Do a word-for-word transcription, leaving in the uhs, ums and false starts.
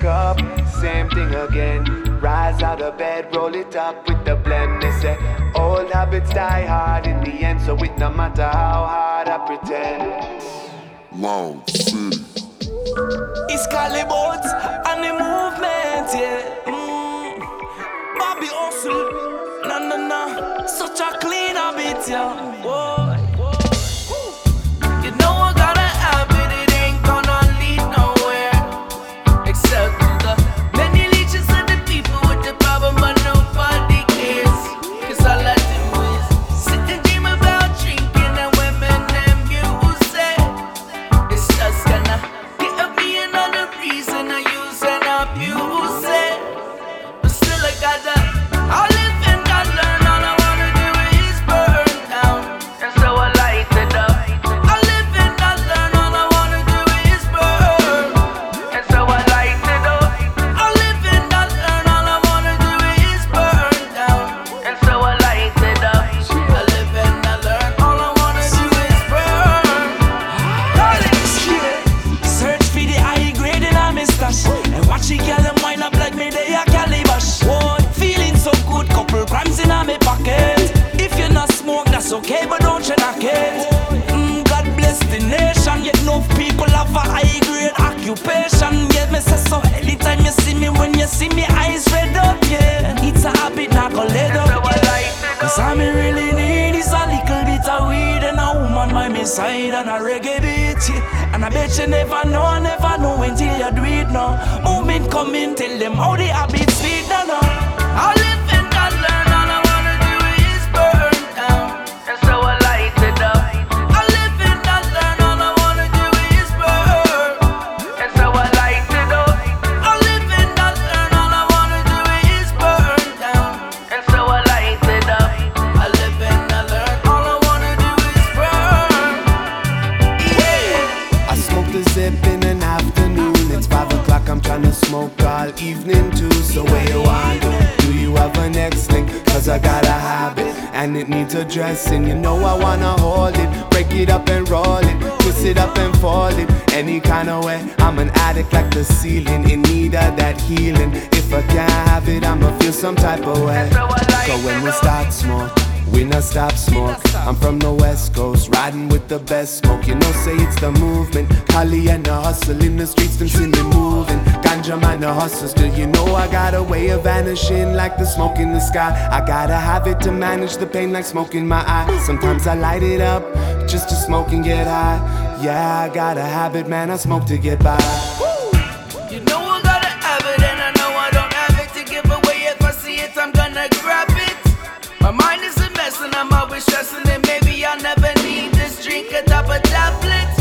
up, same thing again. Rise out of bed, roll it up with the blend. They say old habits die hard in the end, so it no matter how hard I pretend. Loud City. It's Calibots and the movement, yeah. Mm. Bobby Hustle, na na na. Such a clean habit, yeah. Boy. You know I gotta have it, it ain't gonna lead nowhere. Except the many leeches and the people with the power, but nobody cares. Cause all I do is sit and dream about drinking and women and music. It's just gonna give me another reason to use and abuse it. But still I gotta, I live and I learn, all I wanna do is burn down. And so I light it up. I live and I learn, all I wanna do is burn. And so I light it up. I live and I learn, all I wanna do is burn down. And so I light it up. I live and I learn, all I wanna do is burn. Search for the high grade in a mistache and watch the girl them wind up like me they a calibash. Whoa, feeling so good, couple grams in a me pocket. If you not smoke, that's okay, but don't you knock it. Mm, God bless the nation, yet no people have a high grade occupation. Yet me say so anytime you see me, when you see me eyes red up, yeah. It's a habit, not go let up. Cause all me really need is a little bit of weed and a woman by my side and a reggae beat, yeah. And I bet you never know, never know until you do it now. Movement come in, tell them how the habits sweet, no, no. I live and I learn, all I wanna do is burn down. And so I light it up. I live and I learn, all I wanna do is burn. And so I light it up. I live and I learn, all I wanna do is burn down. And so I light it up. I live and I learn, all I wanna do is burn. Yeah. I smoke the zip in an afternoon. It's five o'clock, I'm tryna smoke all evening too. So where you want to? Do you have a next link? Cause I got a habit and it needs addressing. You know I wanna hold it, break it up and roll it, twist it up and fold it, any kind of way. I'm an addict like the ceiling, in need of that healing. If I can't have it, I'ma feel some type of way. So when we start smoke, we not stop smoke. I'm from the west coast, riding with the best smoke. You know say it's the movement, Cali and the hustle in the streets, them see me moving. Ganja man the hustle still, you know I got a way of vanishing like the smoke in the sky. I gotta have it to manage the pain like smoke in my eye. Sometimes I light it up just to smoke and get high. Yeah, I gotta have it, man, I smoke to get by. You know I gotta have it and I know I don't have it to give away. If I see it, I'm gonna grab it. My mind is a mess and I'm always stressing that maybe I'll never need this drink atop a tablet.